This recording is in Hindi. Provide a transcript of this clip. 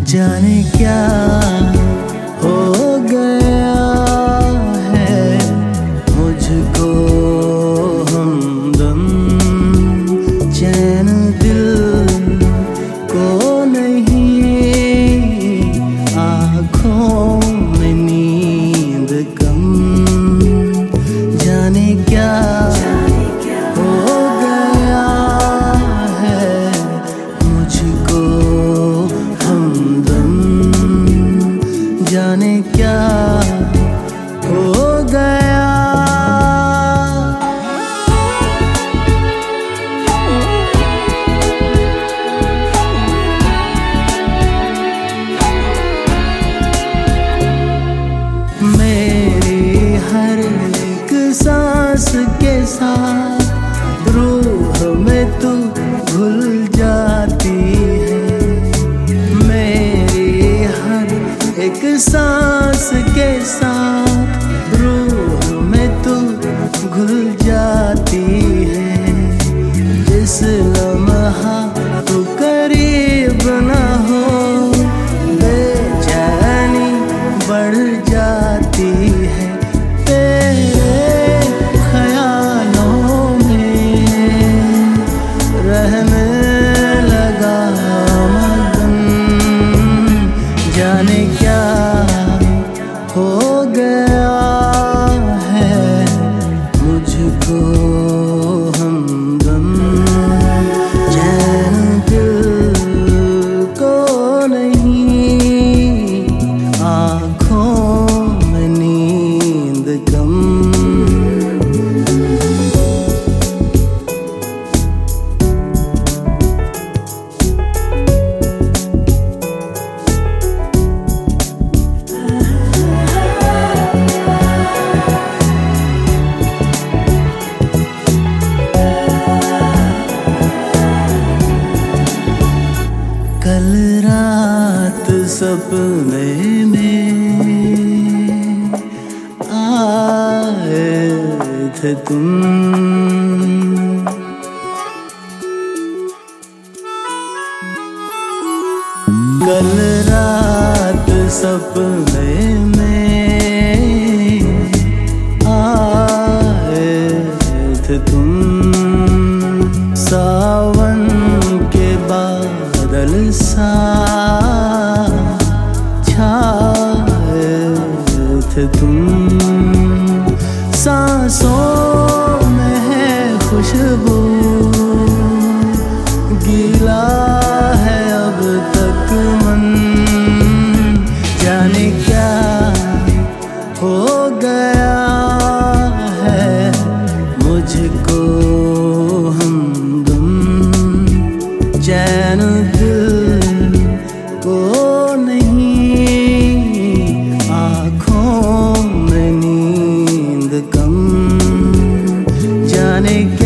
जाने क्या हो गया है मुझको हमदम, चैन दिल को नहीं, आँखों में नींद कम। जाने क्या हो गया है मुझको हमदम, जाने क्या हो गया। मेरी हर एक सांस के साथ रूह में तू घुल जाती है। मेरी हर एक सांस के साथ रूह में तू घुल जाती है। जिस लम्हा तू करीब न हो बेचैनी बढ़ जाती है। तेरे ख्यालों में रहने लगा मगन, जाने क्या हो गया है मुझको हमदम, चैन दिल को नहीं, आँखों में नींद कम। कल रात सपने में आए थे तुम, कल रात सपने में आए थे तुम। सावन के बादल सा छाए थे तुम। सांसों में है खुशबू, गीला है अब तक मन। जाने क्या हो गया है मुझको हमदम, चैन दिल को नहीं, आँखों में नींद कम। जाने